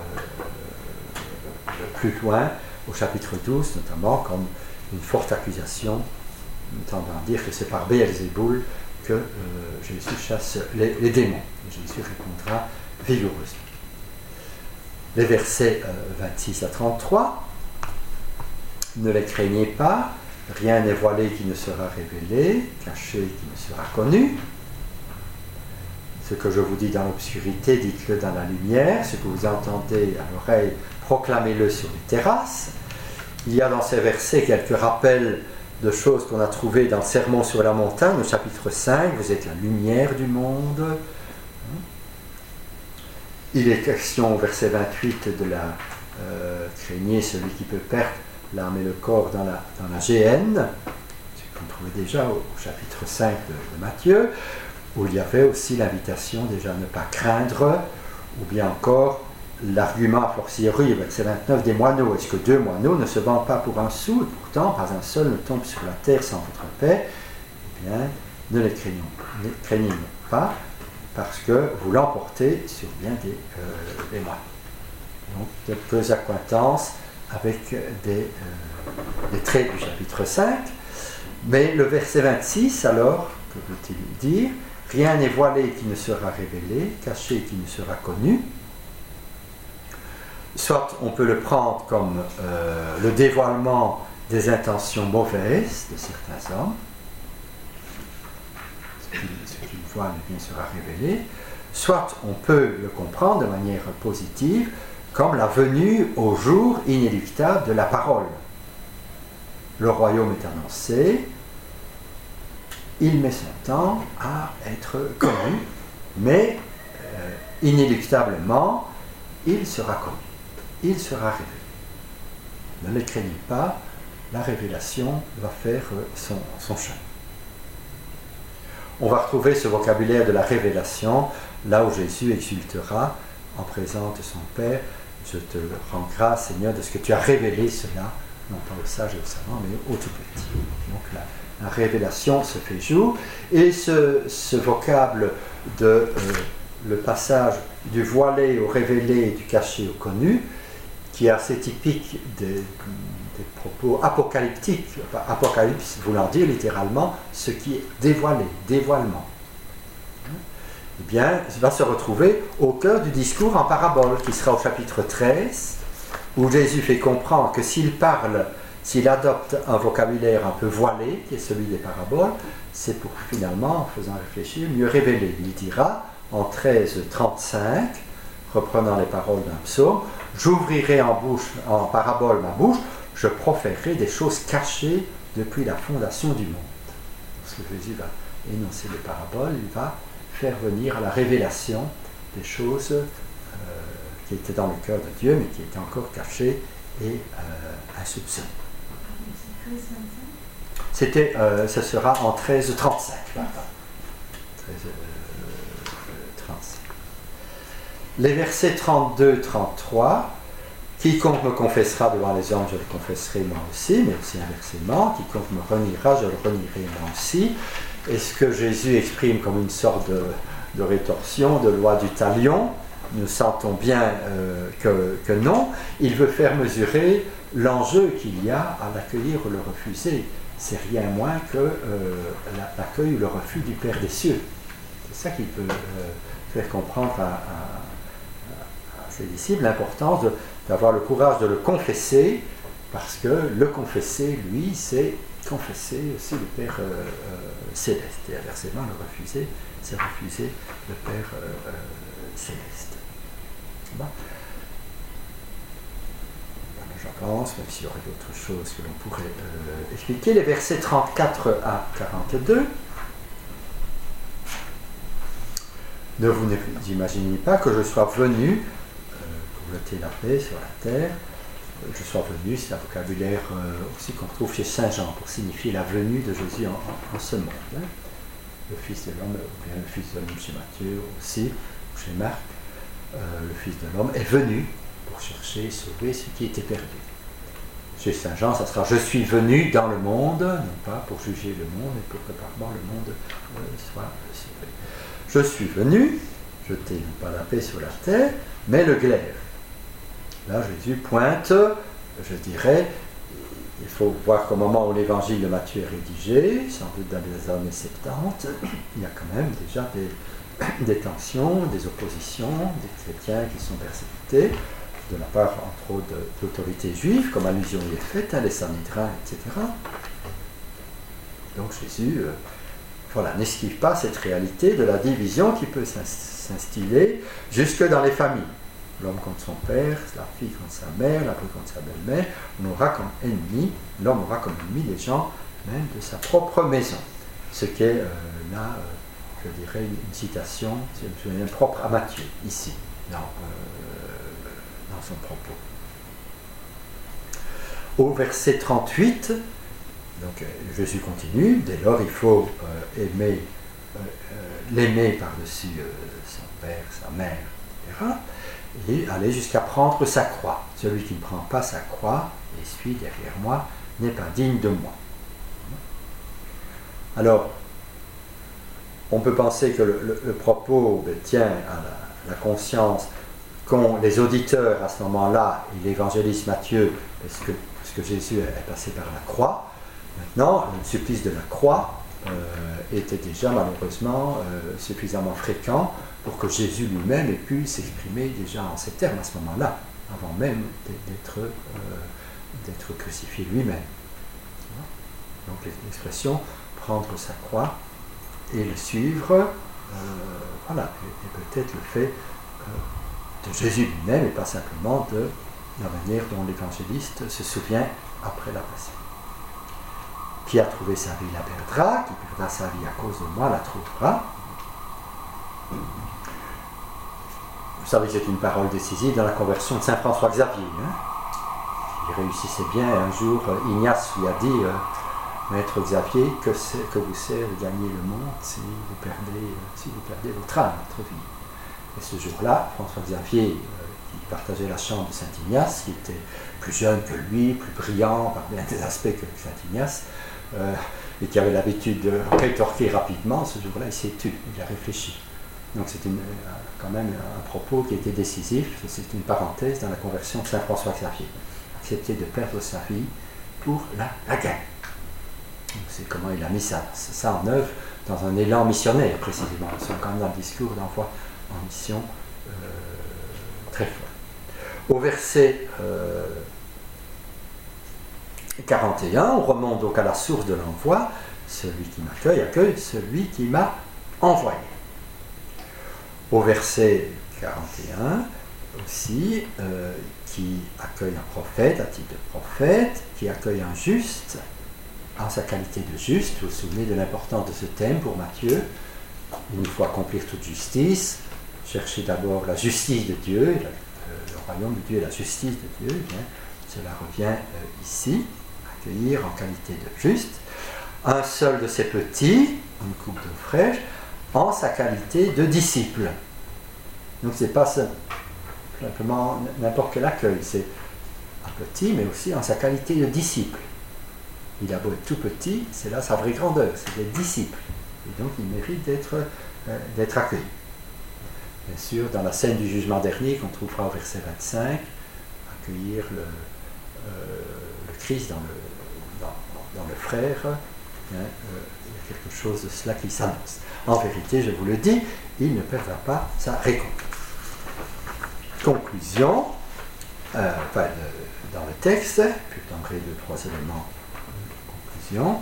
plus loin, au chapitre 12 notamment, comme une forte accusation, tendant à dire que c'est par Béelzéboul que Jésus chasse les démons. Jésus répondra vigoureusement. Les versets 26 à 33, ne les craignez pas, rien n'est voilé qui ne sera révélé, caché qui ne sera connu. Ce que je vous dis dans l'obscurité, dites-le dans la lumière, ce que vous entendez à l'oreille, proclamez-le sur les terrasses. Il y a dans ces versets quelques rappels de choses qu'on a trouvées dans le Sermon sur la montagne, au chapitre 5, vous êtes la lumière du monde. Il est question au verset 28 de la craignez celui qui peut perdre l'âme et le corps dans la géhenne, ce qu'on trouvait déjà au chapitre 5 de Matthieu, où il y avait aussi l'invitation déjà à ne pas craindre, ou bien encore l'argument a fortiori, verset 29, des moineaux. Est-ce que 2 moineaux ne se vendent pas pour un sou, et pourtant pas un seul ne tombe sur la terre sans votre paix? Eh bien, ne les craignez pas, parce que vous l'emportez sur bien des moineaux. Donc, de peu accointances avec des traits du chapitre 5. Mais le verset 26, alors, que veut-il dire? Rien n'est voilé qui ne sera révélé, caché qui ne sera connu. Soit on peut le prendre comme le dévoilement des intentions mauvaises de certains hommes. Ce qu'ils voient bien sera révélé. Soit on peut le comprendre de manière positive comme la venue au jour inéluctable de la parole. Le royaume est annoncé, il met son temps à être connu, mais inéluctablement, il sera connu, il sera révélé. Ne les craignez pas, la révélation va faire son chemin. On va retrouver ce vocabulaire de la révélation là où Jésus exultera en présence de son Père. Je te rends grâce, Seigneur, de ce que tu as révélé cela, non pas aux sages et aux savants, mais aux tout petits. Donc la révélation se fait jour. Et ce vocable de le passage du voilé au révélé, du caché au connu, qui est assez typique des propos apocalyptiques, apocalypse voulant dire littéralement ce qui est dévoilé, dévoilement. Eh bien, va se retrouver au cœur du discours en parabole, qui sera au chapitre 13, où Jésus fait comprendre que s'il parle, s'il adopte un vocabulaire un peu voilé, qui est celui des paraboles, c'est pour finalement, en faisant réfléchir, mieux révéler. Il dira, en 13:35, reprenant les paroles d'un psaume, « J'ouvrirai en parabole ma bouche, je proférerai des choses cachées depuis la fondation du monde. » Lorsque Jésus va énoncer les paraboles, il va faire venir à la révélation des choses qui étaient dans le cœur de Dieu, mais qui étaient encore cachées et insoupçonnées. Ce sera en 13:35. 13:35. Les versets 32-33, quiconque me confessera devant les hommes, je le confesserai moi aussi, mais aussi inversement, quiconque me reniera, je le renierai moi aussi. Et ce que Jésus exprime comme une sorte de rétorsion, de loi du talion, nous sentons bien que non. Il veut faire mesurer l'enjeu qu'il y a à l'accueillir ou le refuser. C'est rien moins que l'accueil ou le refus du Père des cieux. C'est ça qu'il veut faire comprendre à ses disciples, l'importance d'avoir le courage de le confesser, parce que le confesser, lui, c'est confesser aussi le Père céleste. Et inversement, le refuser, c'est refuser le Père céleste. Bon. J'avance, même s'il y aurait d'autres choses que l'on pourrait expliquer. Les versets 34 à 42. Ne vous imaginez pas que je sois venu pour jeter la paix sur la terre. Je sois venu, c'est un vocabulaire aussi qu'on trouve chez Saint Jean pour signifier la venue de Jésus en ce monde. Hein. Le Fils de l'homme, ou bien le Fils de l'homme chez Matthieu aussi, ou chez Marc, le Fils de l'homme est venu pour chercher et sauver ce qui était perdu. Chez Saint Jean, ça sera « Je suis venu dans le monde », non pas pour juger le monde, mais pour que par le monde soit sauvé. Je suis venu, jeter non pas la paix sur la terre, mais le glaive. Là, Jésus pointe, je dirais, il faut voir qu'au moment où l'évangile de Matthieu est rédigé, sans doute dans les années 70, il y a quand même déjà des tensions, des oppositions, des chrétiens qui sont persécutés, de la part, entre autres, d'autorités juives, comme allusion y est faite, les Sanhédrins, etc. Donc Jésus n'esquive pas cette réalité de la division qui peut s'instiller jusque dans les familles. L'homme contre son père, la fille contre sa mère, la brebis contre sa belle-mère, l'homme aura comme ennemi les gens même de sa propre maison. Ce qui est là, je dirais, une citation, c'est propre à Matthieu, ici, dans son propos. Au verset 38, donc Jésus continue, dès lors il faut l'aimer par-dessus son père, sa mère, etc. Et aller jusqu'à prendre sa croix. Celui qui ne prend pas sa croix et suit derrière moi n'est pas digne de moi. Alors, on peut penser que le propos tient à la conscience qu'ont les auditeurs à ce moment-là, et l'évangéliste Matthieu, parce que Jésus est passé par la croix. Maintenant, le supplice de la croix était déjà malheureusement suffisamment fréquent pour que Jésus lui-même ait pu s'exprimer déjà en ces termes à ce moment-là, avant même d'être crucifié lui-même. Donc l'expression « prendre sa croix » et le suivre, et peut-être le fait de Jésus lui-même et pas simplement de la manière dont l'évangéliste se souvient après la passion. Qui a trouvé sa vie la perdra, qui perdra sa vie à cause de moi la trouvera. Vous savez que c'est une parole décisive dans la conversion de saint François Xavier. Il réussissait bien. Un jour, Ignace lui a dit Maître Xavier, que vous sert de gagner le monde si vous perdez votre âme, votre vie. Et ce jour-là, François Xavier, qui partageait la chambre de saint Ignace, qui était plus jeune que lui, plus brillant par bien des aspects que saint Ignace, et qui avait l'habitude de rétorquer rapidement, ce jour-là, il s'est tu, il a réfléchi. Donc c'est quand même un propos qui était décisif, c'est une parenthèse dans la conversion de saint François Xavier. Accepter de perdre sa vie pour la gagner. C'est comment il a mis ça en œuvre dans un élan missionnaire précisément. C'est quand même un discours d'envoi en mission très fort. Au verset 41, on remonte donc à la source de l'envoi. Celui qui m'accueille accueille celui qui m'a envoyé. Au verset 41 aussi, qui accueille un prophète à titre de prophète, qui accueille un juste en sa qualité de juste. Vous vous souvenez de l'importance de ce thème pour Matthieu. Il nous faut accomplir toute justice, chercher d'abord la justice de Dieu, le royaume de Dieu et la justice de Dieu. Bien, cela revient ici, accueillir en qualité de juste. Un seul de ses petits, une coupe d'eau fraîche, en sa qualité de disciple. Donc ce n'est pas simplement n'importe quel accueil, c'est un petit, mais aussi en sa qualité de disciple. Il a beau être tout petit, c'est là sa vraie grandeur, c'est des disciples. Et donc il mérite d'être accueilli. bien sûr, dans la scène du jugement dernier qu'on trouvera au verset 25, accueillir le Christ dans le frère, il y a quelque chose de cela qui s'annonce. En vérité, je vous le dis, il ne perdra pas sa récompense. Conclusion, dans le texte, puis je donnerai 2-3 éléments de conclusion.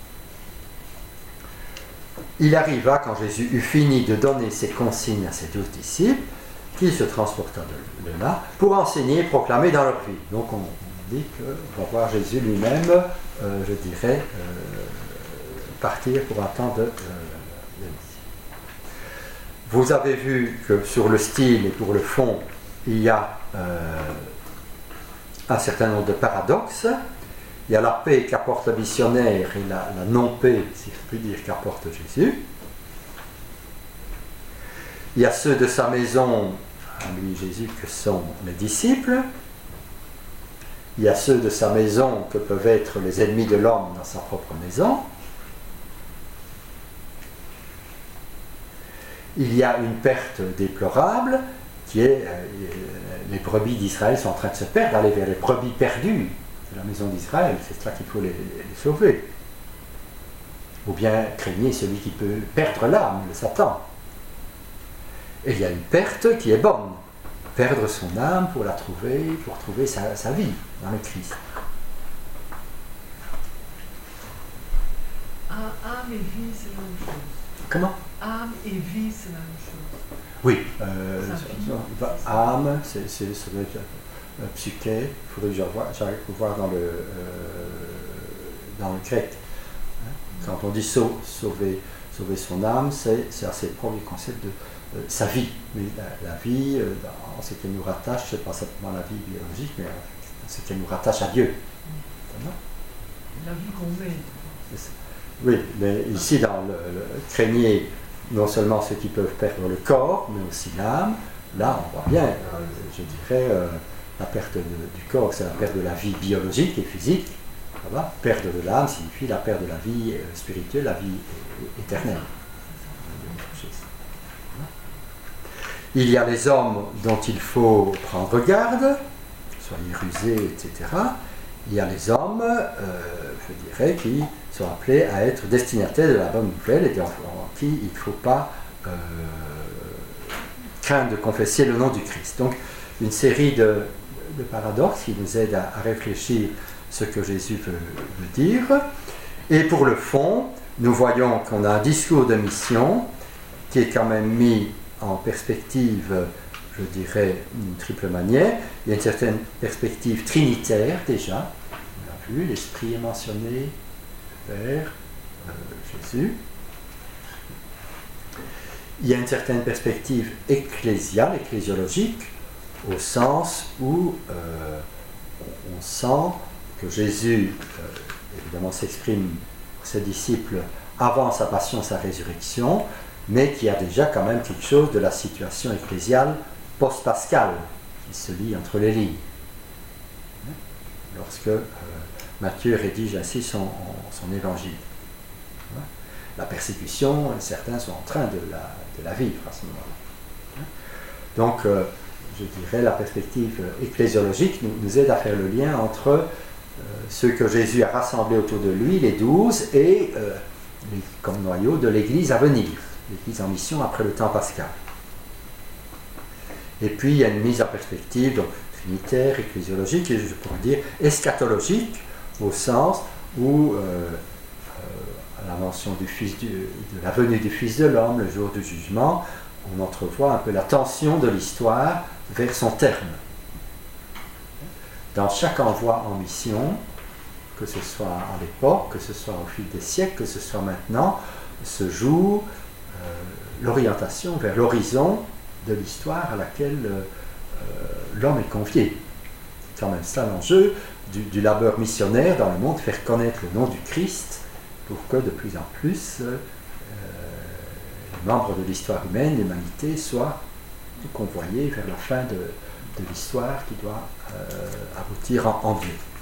Il arriva, quand Jésus eut fini de donner ses consignes à ses 12 disciples, qu'il se transporta de là pour enseigner et proclamer dans leur vie. Donc on dit qu'on va voir Jésus lui-même, je dirais, partir pour un temps de mission. Vous avez vu que sur le style et pour le fond, il y a un certain nombre de paradoxes. Il y a la paix qu'apporte le missionnaire et la non-paix, si je puis dire, qu'apporte Jésus. Il y a ceux de sa maison, à lui Jésus, que sont les disciples. Il y a ceux de sa maison que peuvent être les ennemis de l'homme dans sa propre maison. Il y a une perte déplorable qui est les brebis d'Israël sont en train de se perdre, aller vers les brebis perdues de la maison d'Israël, c'est cela qu'il faut les sauver. Ou bien craignez celui qui peut perdre l'âme, le Satan. Et il y a une perte qui est bonne, perdre son âme pour la trouver, pour trouver sa vie dans le Christ. Âme et vie, c'est la même chose. Comment? Âme et vie, c'est la même chose. Oui, âme, ça doit être psyché, il faudrait que j'arrive à voir dans le grec. Quand on dit sauver son âme, c'est assez proche du concept de sa vie. Mais la vie, en ce qu'elle nous rattache, c'est pas simplement la vie biologique, mais ce qu'elle nous rattache à Dieu. La vie qu'on mène. Oui, mais ici, dans le craignez non seulement ceux qui peuvent perdre le corps, mais aussi l'âme. Là, on voit bien, je dirais, la perte du corps, c'est la perte de la vie biologique et physique. Perdre de l'âme signifie la perte de la vie spirituelle, la vie éternelle. Il y a les hommes dont il faut prendre garde, soyez rusés, etc. Il y a les hommes, je dirais, qui sont appelés à être destinataires de la bonne nouvelle et en qui il ne faut pas craindre de confesser le nom du Christ. Donc, une série de paradoxes qui nous aident à réfléchir ce que Jésus veut dire. Et pour le fond, nous voyons qu'on a un discours de mission qui est quand même mis en perspective, je dirais, d'une triple manière. Il y a une certaine perspective trinitaire déjà. On l'a vu, l'Esprit est mentionné, le Père, Jésus. Il y a une certaine perspective ecclésiale, ecclésiologique, au sens où on sent que Jésus, évidemment, s'exprime pour ses disciples avant sa passion, sa résurrection, mais qu'il y a déjà quand même quelque chose de la situation ecclésiale post-pascale qui se lit entre les lignes. Lorsque Matthieu rédige ainsi son évangile. La persécution, certains sont en train de la vivre à ce moment-là. Donc, je dirais, la perspective ecclésiologique nous aide à faire le lien entre ceux que Jésus a rassemblés autour de lui, les 12, et comme noyau de l'Église à venir, l'Église en mission après le temps pascal. Et puis, il y a une mise en perspective donc, trinitaire, ecclésiologique, et je pourrais dire eschatologique, au sens où, à la mention de la venue du Fils de l'homme, le jour du jugement, on entrevoit un peu la tension de l'histoire vers son terme. Dans chaque envoi en mission, que ce soit à l'époque, que ce soit au fil des siècles, que ce soit maintenant, se joue l'orientation vers l'horizon de l'histoire à laquelle l'homme est convié. C'est quand même ça l'enjeu du labeur missionnaire dans le monde, faire connaître le nom du Christ pour que de plus en plus les membres de l'histoire humaine, l'humanité, soient convoyés vers la fin de l'histoire qui doit aboutir en Dieu.